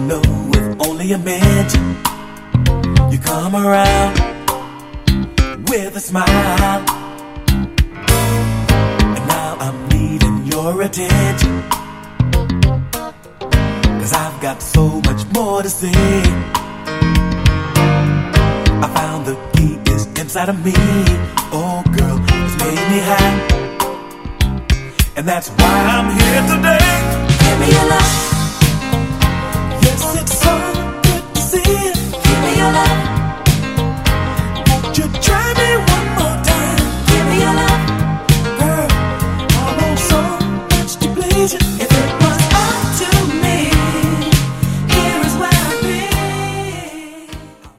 know with only a mention you come around with a smile, and now I'm needing your attention, 'cause I've got so much more to say. I found the key is inside of me. Oh girl, it's made me happy, and that's why I'm here today. Give me your love.